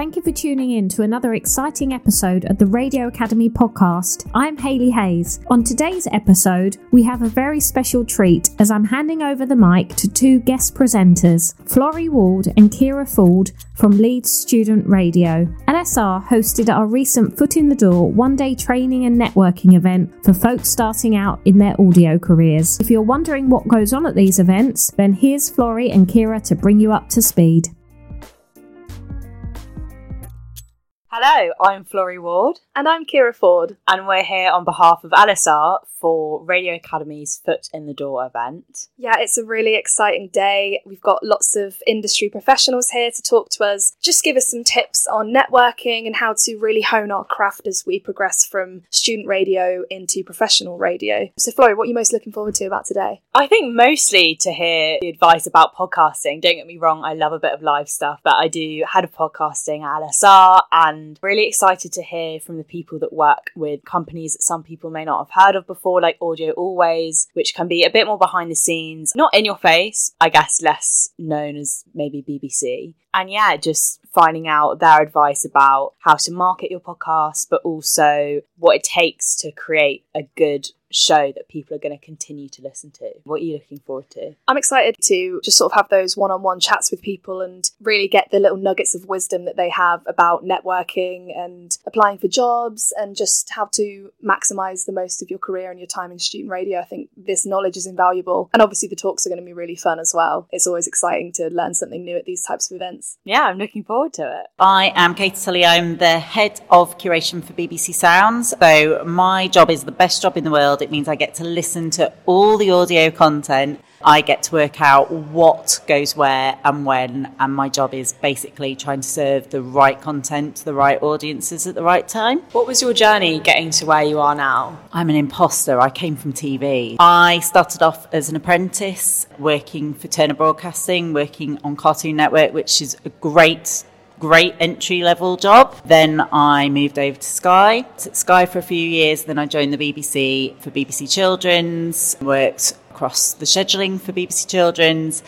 Thank you for tuning in to another exciting episode of the Radio Academy podcast. I'm Hayley Hayes. On today's episode, we have a very special treat as I'm handing over the mic to two guest presenters, Florrie Ward and Kira Ford from Leeds Student Radio. LSR hosted our recent Foot in the Door one-day training and networking event for folks starting out in their audio careers. If you're wondering what goes on at these events, then here's Florrie and Kira to bring you up to speed. Hello, I'm Florrie Ward. And I'm Kira Ford. And we're here on behalf of LSR for Radio Academy's Foot in the Door event. Yeah, it's a really exciting day. We've got lots of industry professionals here to talk to us, just give us some tips on networking and how to really hone our craft as we progress from student radio into professional radio. So Florrie, what are you most looking forward to about today? I think mostly to hear the advice about podcasting. Don't get me wrong, I love a bit of live stuff, but I do head of podcasting at LSR and really excited to hear from the people that work with companies that some people may not have heard of before, like Audio Always, which can be a bit more behind the scenes, not in your face, I guess less known as maybe BBC. And yeah, just finding out their advice about how to market your podcast, but also what it takes to create a good show that people are going to continue to listen to. What are you looking forward to? I'm excited to just sort of have those one-on-one chats with people and really get the little nuggets of wisdom that they have about networking and applying for jobs and just how to maximise the most of your career and your time in student radio. I think this knowledge is invaluable. And obviously the talks are going to be really fun as well. It's always exciting to learn something new at these types of events. Yeah, I'm looking forward to it. I am Katie Tully. I'm the head of curation for BBC Sounds. So my job is the best job in the world. It means I get to listen to all the audio content. I get to work out what goes where and when. And my job is basically trying to serve the right content to the right audiences at the right time. What was your journey getting to where you are now? I'm an imposter. I came from TV. I started off as an apprentice working for Turner Broadcasting, working on Cartoon Network, which is a great entry-level job. Then I moved over to Sky. I was at Sky for a few years. Then I joined the BBC for BBC Children's, worked across the scheduling for BBC Children's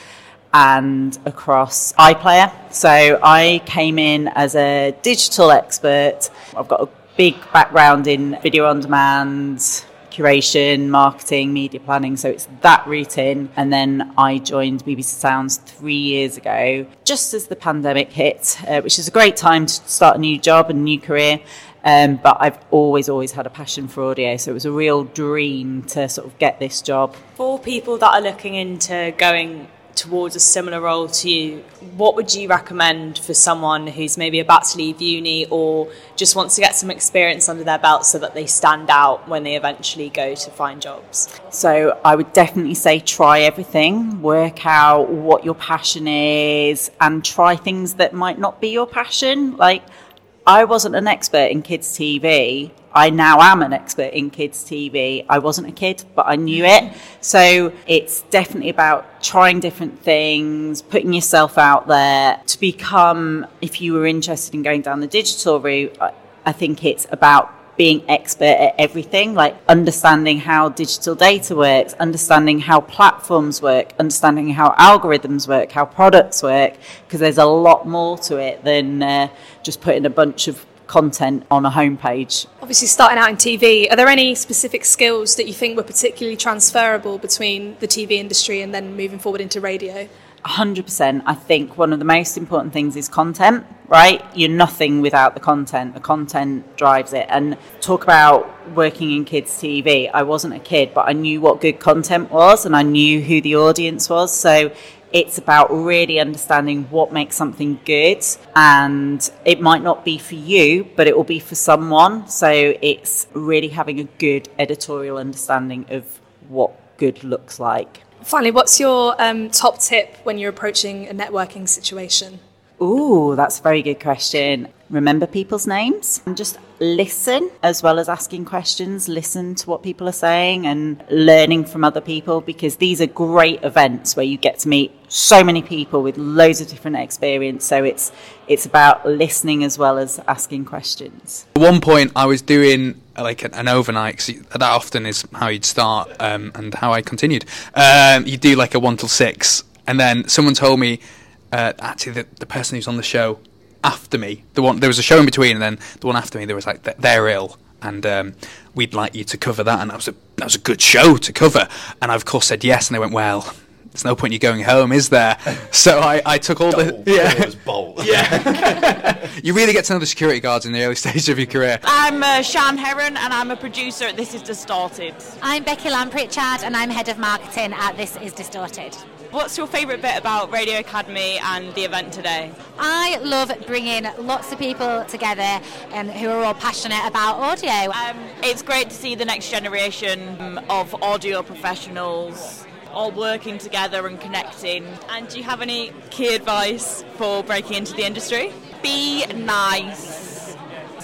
and across iPlayer. So I came in as a digital expert. I've got a big background in video on demand, curation, marketing, media planning, so it's that route in. And then I joined BBC Sounds 3 years ago, just as the pandemic hit, which is a great time to start a new job and a new career. But I've always had a passion for audio, so it was a real dream to sort of get this job. For people that are looking into going towards a similar role to you, what would you recommend for someone who's maybe about to leave uni or just wants to get some experience under their belt so that they stand out when they eventually go to find jobs? So I would definitely say try everything, work out what your passion is and try things that might not be your passion. Like, I wasn't an expert in kids TV. I now am an expert in kids TV. I wasn't a kid, but I knew it. So it's definitely about trying different things, putting yourself out there to become, if you were interested in going down the digital route, I think it's about being expert at everything, like understanding how digital data works, understanding how platforms work, understanding how algorithms work, how products work, because there's a lot more to it than just putting a bunch of content on a homepage. Obviously, starting out in TV, are there any specific skills that you think were particularly transferable between the TV industry and then moving forward into radio? 100%. I think one of the most important things is content, right? You're nothing without the content. The content drives it. And talk about working in kids TV. I wasn't a kid, but I knew what good content was and I knew who the audience was. So it's about really understanding what makes something good, and it might not be for you, but it will be for someone. So it's really having a good editorial understanding of what good looks like. Finally, what's your top tip when you're approaching a networking situation? Ooh, that's a very good question. Remember people's names and just listen as well as asking questions. Listen to what people are saying and learning from other people, because these are great events where you get to meet so many people with loads of different experience. So it's about listening as well as asking questions. At one point I was doing like an overnight, 'cause that often is how you'd start and how I continued. You do like a 1 till 6, and then someone told me actually the person who's on the show after me, there was a show in between, and then the one after me, there was like, they're ill, and we'd like you to cover that, and that was a good show to cover. And I of course said yes, and they went, well, there's no point you going home, is there? So I took all bolt. Yeah. You really get to know the security guards in the early stage of your career. I'm Shan Heron, and I'm a producer at This Is Distorted. I'm Becky Lamb-Pritchard, and I'm head of marketing at This Is Distorted. What's your favourite bit about Radio Academy and the event today? I love bringing lots of people together who are all passionate about audio. It's great to see the next generation of audio professionals all working together and connecting. And do you have any key advice for breaking into the industry? Be nice,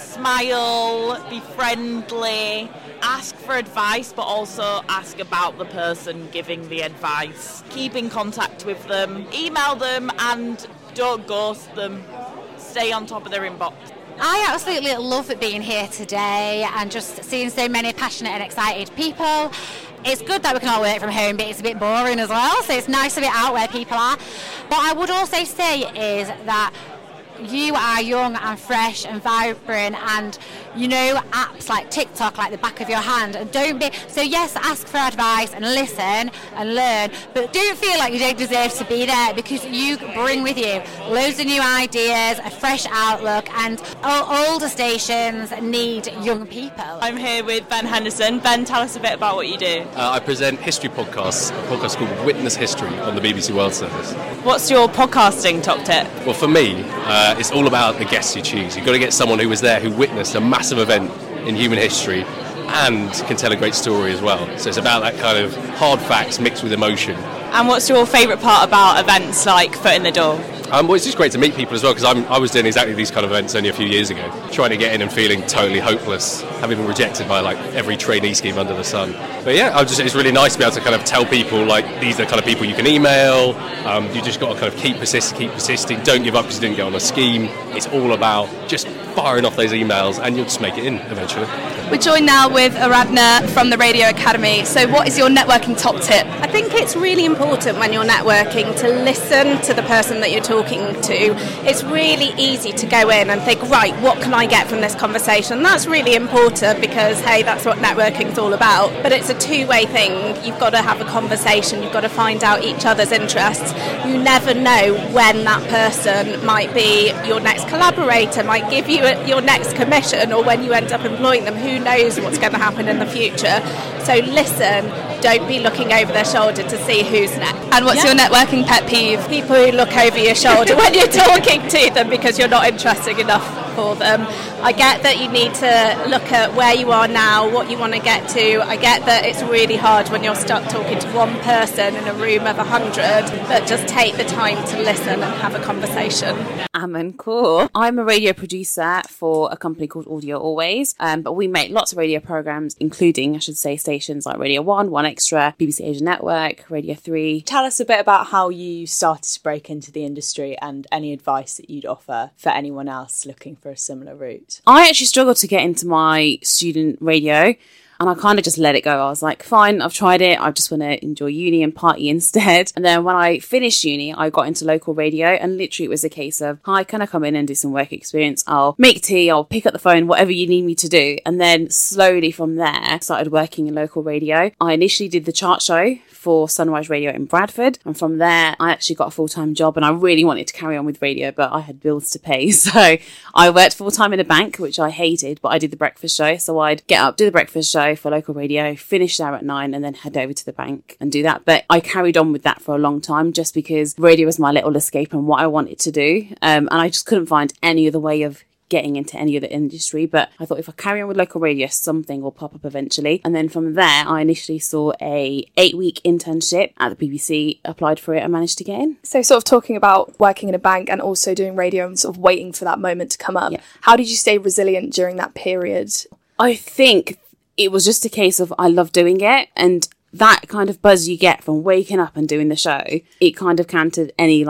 smile, be friendly, ask for advice, but also ask about the person giving the advice. Keep in contact with them, email them, and don't ghost them. Stay on top of their inbox. I absolutely love being here today and just seeing so many passionate and excited people. It's good that we can all work from home, but it's a bit boring as well, so it's nice to be out where people are. But I would also say is that you are young and fresh and vibrant, and you know apps like TikTok like the back of your hand, and yes, ask for advice and listen and learn, but don't feel like you don't deserve to be there, because you bring with you loads of new ideas, a fresh outlook, and older stations need young people. I'm here with Ben Henderson. Ben, tell us a bit about what you do. I present history podcasts, a podcast called Witness History on the BBC World Service. What's your podcasting top tip? Well, for me, it's all about the guests you choose. You've got to get someone who was there, who witnessed a massive event in human history and can tell a great story as well. So it's about that kind of hard facts mixed with emotion. And what's your favourite part about events like Foot in the Door? Well, it's just great to meet people as well, because I was doing exactly these kind of events only a few years ago, trying to get in and feeling totally hopeless, having been rejected by like every trainee scheme under the sun. But yeah, it's really nice to be able to kind of tell people like these are the kind of people you can email. You just got to kind of keep persisting, don't give up because you didn't get on a scheme. It's all about just firing off those emails and you'll just make it in eventually. We're joined now with Aradna from the Radio Academy. So what is your networking top tip? I think it's really important when you're networking to listen to the person that you're talking to. It's really easy to go in and think, right, what can I get from this conversation? That's really important because, hey, that's what networking's all about. But it's a two-way thing. You've got to have a conversation. You've got to find out each other's interests. You never know when that person might be your next collaborator, might give you your next commission, or when you end up employing them. Who knows what's going to happen in the future? So listen, don't be looking over their shoulder to see who's next. And what's your networking pet peeve? People who look over your shoulder when you're talking to them because you're not interesting enough for them. I get that you need to look at where you are now, what you want to get to. I get that it's really hard when you're stuck talking to one person in a room of 100, but just take the time to listen and have a conversation. Amen Kaur. I'm a radio producer for a company called Audio Always, but we make lots of radio programs, including, I should say, stations like Radio 1, 1Extra, BBC Asia Network, Radio 3. Tell us a bit about how you started to break into the industry and any advice that you'd offer for anyone else looking for a similar route. I actually struggled to get into my student radio, and I kind of just let it go. I was like, fine, I've tried it. I just want to enjoy uni and party instead. And then when I finished uni, I got into local radio, and literally it was a case of, hi, can I come in and do some work experience? I'll make tea, I'll pick up the phone, whatever you need me to do. And then slowly from there, I started working in local radio. I initially did the chart show for Sunrise Radio in Bradford, and from there I actually got a full-time job, and I really wanted to carry on with radio, but I had bills to pay, so I worked full-time in a bank, which I hated, but I did the breakfast show. So I'd get up, do the breakfast show for local radio, finish there at 9, and then head over to the bank and do that. But I carried on with that for a long time just because radio was my little escape and what I wanted to do, and I just couldn't find any other way of getting into any other industry. But I thought if I carry on with local radio, something will pop up eventually. And then from there, I initially saw a 8-week internship at the BBC, applied for it and managed to get in. So sort of talking about working in a bank and also doing radio and sort of waiting for that moment to come up. Yeah. How did you stay resilient during that period? I think it was just a case of I love doing it, and that kind of buzz you get from waking up and doing the show, it kind of countered any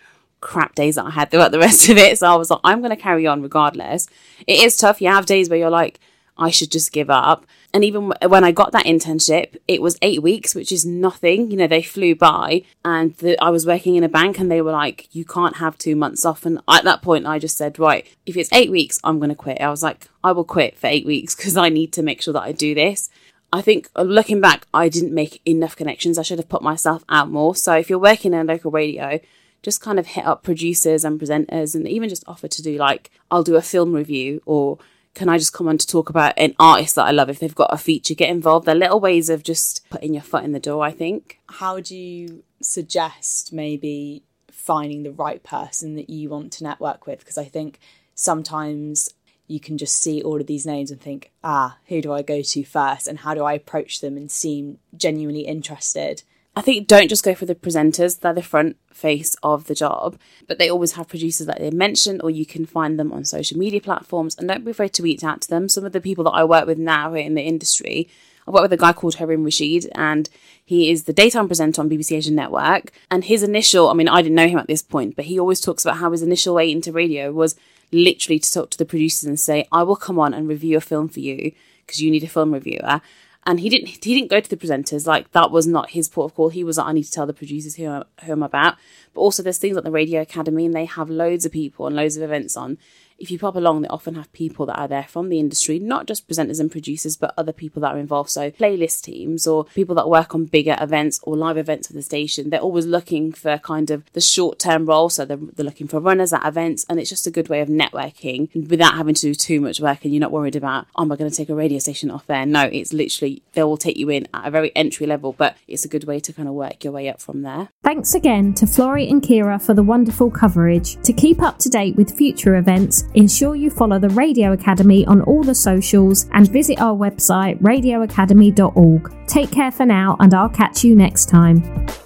crap days that I had throughout the rest of it. So I was like, I'm going to carry on regardless. It is tough. You have days where you're like, I should just give up. And even when I got that internship, it was 8 weeks, which is nothing. You know, they flew by, and I was working in a bank and they were like, you can't have 2 months off. And at that point, I just said, right, if it's 8 weeks, I'm going to quit. I was like, I will quit for 8 weeks because I need to make sure that I do this. I think looking back, I didn't make enough connections. I should have put myself out more. So if you're working in local radio, just kind of hit up producers and presenters and even just offer to do like, I'll do a film review, or can I just come on to talk about an artist that I love? If they've got a feature, get involved. They're little ways of just putting your foot in the door, I think. How do you suggest maybe finding the right person that you want to network with? Because I think sometimes you can just see all of these names and think, who do I go to first? And how do I approach them and seem genuinely interested? I think don't just go for the presenters. They're the front face of the job, but they always have producers that they mentioned, or you can find them on social media platforms, and don't be afraid to reach out to them. Some of the people that I work with now in the industry, I work with a guy called Harun Rashid, and he is the daytime presenter on BBC Asian Network. And his initial, I didn't know him at this point, but he always talks about how his initial way into radio was literally to talk to the producers and say, I will come on and review a film for you because you need a film reviewer. And he didn't go to the presenters. Like, that was not his port of call. He was like, I need to tell the producers who I'm about. But also there's things like the Radio Academy, and they have loads of people and loads of events on. If you pop along, they often have people that are there from the industry, not just presenters and producers, but other people that are involved. So playlist teams or people that work on bigger events or live events for the station. They're always looking for kind of the short-term role. So they're looking for runners at events, and it's just a good way of networking without having to do too much work, and you're not worried about, am I going to take a radio station off there? No, it's literally, they will take you in at a very entry level, but it's a good way to kind of work your way up from there. Thanks again to Florrie and Kira for the wonderful coverage. To keep up to date with future events, ensure you follow the Radio Academy on all the socials and visit our website radioacademy.org. Take care for now, and I'll catch you next time.